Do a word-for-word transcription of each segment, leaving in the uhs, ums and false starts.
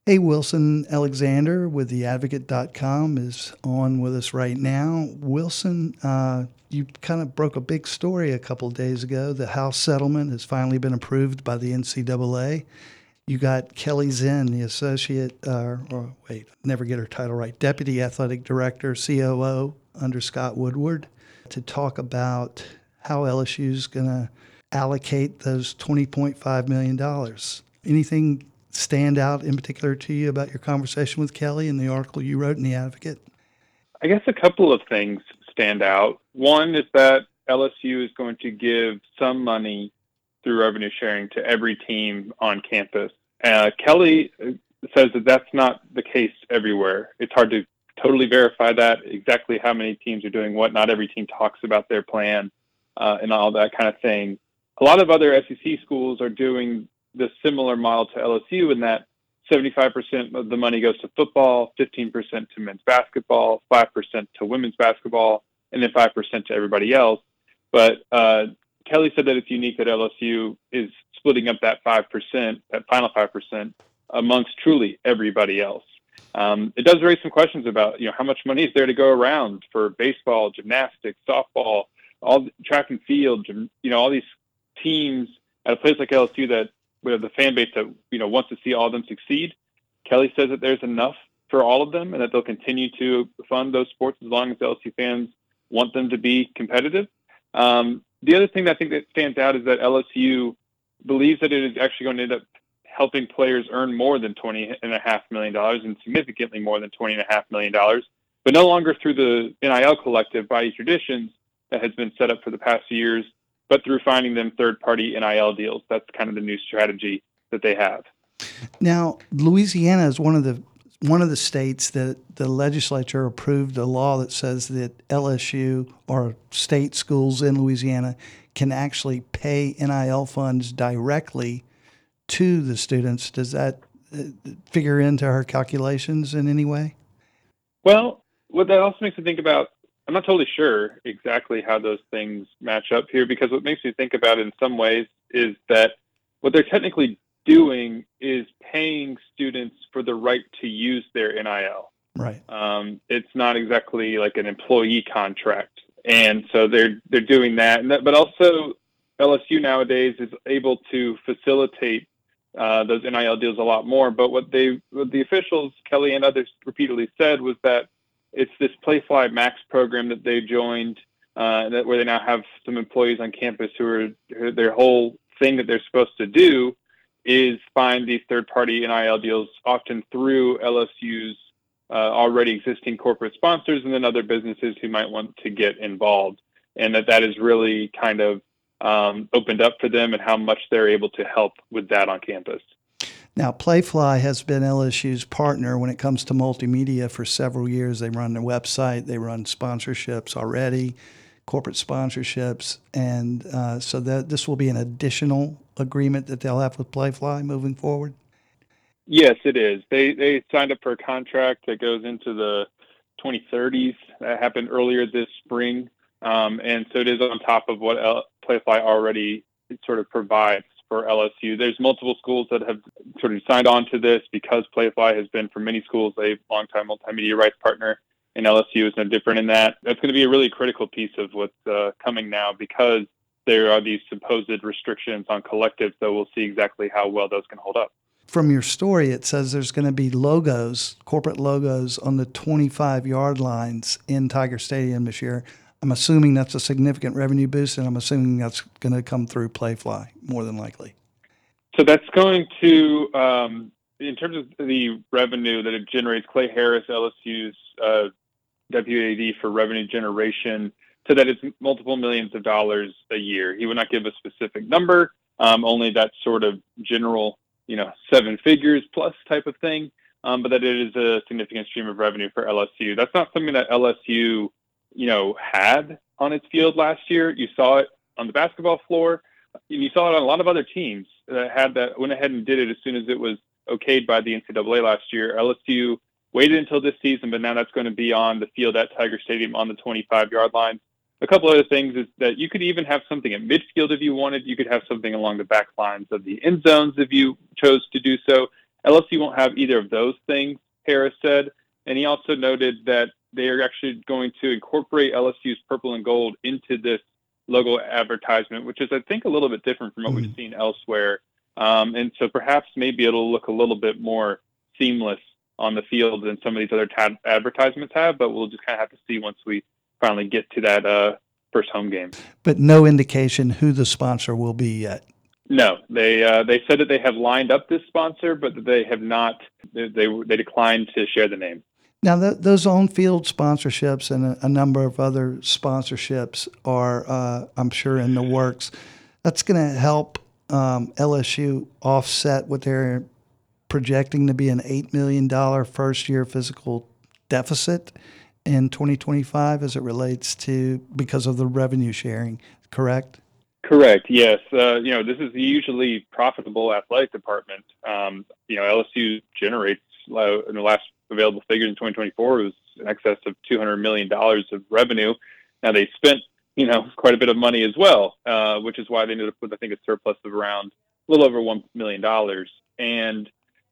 Hey, Wilson Alexander with the advocate dot com is on with us right now. Wilson, uh, you kind of broke a big story a couple of days ago. The House settlement has finally been approved by the N C double A. You got Kelly Zinn, the associate, uh, or wait, never get her title right, Deputy Athletic Director, C O O under Scott Woodward, to talk about how L S U is going to allocate those twenty point five million dollars. Anything stand out in particular to you about your conversation with Kelly and the article you wrote in The Advocate? I guess a couple of things stand out. One is that L S U is going to give some money through revenue sharing to every team on campus. Uh, Kelly says that that's not the case everywhere. It's hard to totally verify that, exactly how many teams are doing what. Not every team talks about their plan uh, and all that kind of thing. A lot of other S E C schools are doing the similar model to L S U in that seventy-five percent of the money goes to football, fifteen percent to men's basketball, five percent to women's basketball, and then five percent to everybody else. But uh, Kelly said that it's unique that L S U is splitting up that five percent, that final five percent, amongst truly everybody else. Um, it does raise some questions about, you know, how much money is there to go around for baseball, gymnastics, softball, all track and field, you know, all these teams at a place like L S U that we have the fan base that, you know, wants to see all of them succeed. Kelly says that there's enough for all of them and that they'll continue to fund those sports as long as L S U fans want them to be competitive. Um, the other thing that I think that stands out is that L S U believes that it is actually going to end up helping players earn more than twenty and a half million dollars and significantly more than twenty and a half million dollars, but no longer through the N I L collective Bayou Traditions that has been set up for the past few years, but through finding them third-party N I L deals. That's kind of the new strategy that they have. Now, Louisiana is one of the one of the states that the legislature approved a law that says that L S U or state schools in Louisiana can actually pay N I L funds directly to the students. Does that uh, figure into her calculations in any way? Well, what that also makes me think about, I'm not totally sure exactly how those things match up here, because what makes me think about it in some ways is that what they're technically doing is paying students for the right to use their N I L. Right. Um, it's not exactly like an employee contract. And so they're they're doing that. And that, but also L S U nowadays is able to facilitate uh, those N I L deals a lot more. But what they what the officials, Kelly and others, repeatedly said was that it's this Playfly Max program that they joined, uh, that where they now have some employees on campus who are who, their whole thing that they're supposed to do is find these third-party N I L deals, often through L S U's uh, already existing corporate sponsors and then other businesses who might want to get involved, and that that is really kind of um, opened up for them and how much they're able to help with that on campus. Now, Playfly has been L S U's partner when it comes to multimedia for several years. They run their website, they run sponsorships already, corporate sponsorships, and uh, so that this will be an additional agreement that they'll have with Playfly moving forward. Yes, it is. They they signed up for a contract that goes into the twenty thirties. That happened earlier this spring, um, and so it is on top of what L- Playfly already sort of provides for L S U. There's multiple schools that have sort of signed on to this because Playfly has been for many schools a longtime multimedia rights partner, and L S U is no different in that. That's going to be a really critical piece of what's uh, coming now, because there are these supposed restrictions on collectives, so we'll see exactly how well those can hold up. From your story, it says there's going to be logos, corporate logos on the twenty-five yard lines in Tiger Stadium this year. I'm assuming that's a significant revenue boost, and I'm assuming that's going to come through Playfly more than likely. So that's going to, um, in terms of the revenue that it generates, Clay Harris, L S U's uh, W A D for revenue generation, so that it's multiple millions of dollars a year. He would not give a specific number, um, only that sort of general, you know, seven figures plus type of thing, um, but that it is a significant stream of revenue for L S U. That's not something that L S U, you know, had on its field last year. You saw it on the basketball floor. You saw it on a lot of other teams that had that, went ahead and did it as soon as it was okayed by the N C double A last year. L S U waited until this season, but now that's going to be on the field at Tiger Stadium on the twenty-five yard line. A couple other things is that you could even have something at midfield if you wanted. You could have something along the back lines of the end zones if you chose to do so. L S U won't have either of those things, Harris said. And he also noted that they are actually going to incorporate L S U's purple and gold into this logo advertisement, which is, I think, a little bit different from what Mm. we've seen elsewhere. Um, and so perhaps maybe it'll look a little bit more seamless on the field than some of these other tab- advertisements have, but we'll just kind of have to see once we finally get to that uh, first home game. But no indication who the sponsor will be yet. No, they uh, they said that they have lined up this sponsor, but that they have not. They they, they declined to share the name. Now, th- those on-field sponsorships and a, a number of other sponsorships are, uh, I'm sure, in the works. That's going to help um, L S U offset what they're projecting to be an eight million dollars first-year physical deficit in twenty twenty-five as it relates to, because of the revenue sharing, correct? Correct. Yes. Uh, you know, this is a usually profitable athletic department. Um, you know, L S U generates uh, in the last available figures in twenty twenty-four was in excess of two hundred million dollars of revenue. Now they spent, you know, quite a bit of money as well, uh, which is why they ended up with, I think, a surplus of around a little over one million dollars. And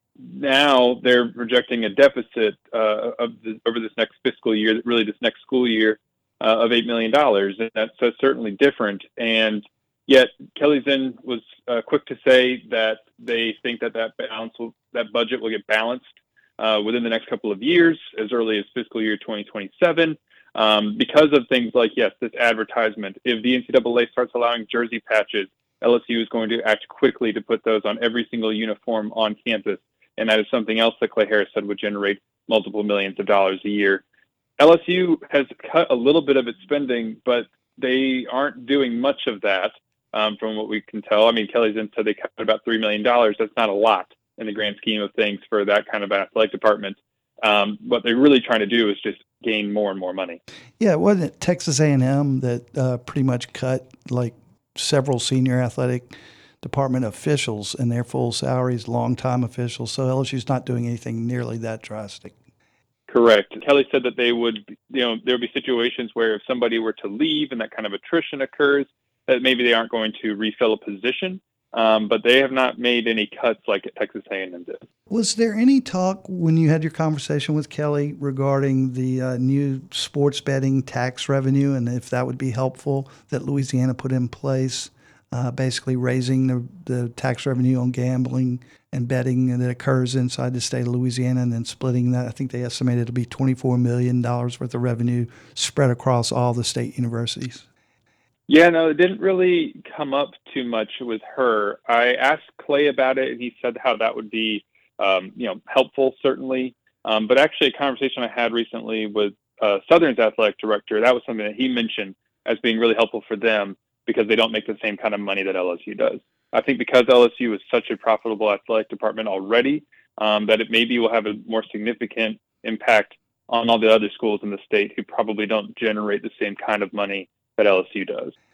now they're projecting a deficit uh, of the, over this next fiscal year, really this next school year, uh, of eight million dollars. And that's, that's certainly different. And yet Kelly Zinn was uh, quick to say that they think that that balance will, that budget will get balanced uh, within the next couple of years, as early as fiscal year twenty twenty-seven, um, because of things like, yes, this advertisement. If the N C double A starts allowing jersey patches, L S U is going to act quickly to put those on every single uniform on campus. And that is something else that Clay Harris said would generate multiple millions of dollars a year. L S U has cut a little bit of its spending, but they aren't doing much of that. Um, from what we can tell. I mean, Kelly Zinn said they cut about three million dollars. That's not a lot in the grand scheme of things for that kind of athletic department. Um, what they're really trying to do is just gain more and more money. Yeah, wasn't it Texas A and M that uh, pretty much cut like several senior athletic department officials and their full salaries, longtime officials? So L S U's not doing anything nearly that drastic. Correct. Kelly said that they would, you know, there would be situations where if somebody were to leave and that kind of attrition occurs, that maybe they aren't going to refill a position, um, but they have not made any cuts like Texas A and M did. Was there any talk when you had your conversation with Kelly regarding the uh, new sports betting tax revenue and if that would be helpful that Louisiana put in place, uh, basically raising the, the tax revenue on gambling and betting that occurs inside the state of Louisiana and then splitting that? I think they estimated it to be twenty-four million dollars worth of revenue spread across all the state universities. Yeah, no, it didn't really come up too much with her. I asked Clay about it, and he said how that would be, um, you know, helpful, certainly. Um, but actually, a conversation I had recently with uh, Southern's athletic director, that was something that he mentioned as being really helpful for them because they don't make the same kind of money that L S U does. I think because L S U is such a profitable athletic department already, um, that it maybe will have a more significant impact on all the other schools in the state who probably don't generate the same kind of money that L S U does.